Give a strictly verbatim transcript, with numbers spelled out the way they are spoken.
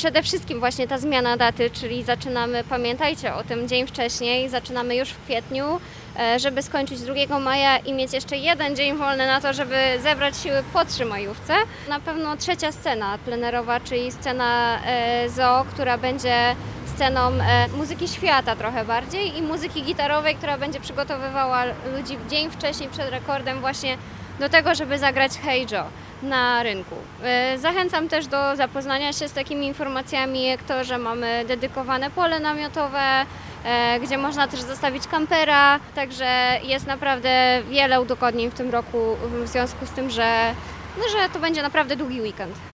przede wszystkim właśnie ta zmiana daty, czyli zaczynamy, pamiętajcie o tym, dzień wcześniej, zaczynamy już w kwietniu, żeby skończyć drugiego maja i mieć jeszcze jeden dzień wolny na to, żeby zebrać siły po trzymajówce. Na pewno trzecia scena plenerowa, czyli scena zoo, która będzie sceną muzyki świata trochę bardziej i muzyki gitarowej, która będzie przygotowywała ludzi dzień wcześniej przed rekordem właśnie do tego, żeby zagrać Hey Joe na rynku. Zachęcam też do zapoznania się z takimi informacjami, jak to, że mamy dedykowane pole namiotowe, gdzie można też zostawić kampera, także jest naprawdę wiele udogodnień w tym roku w związku z tym, że, no, że to będzie naprawdę długi weekend.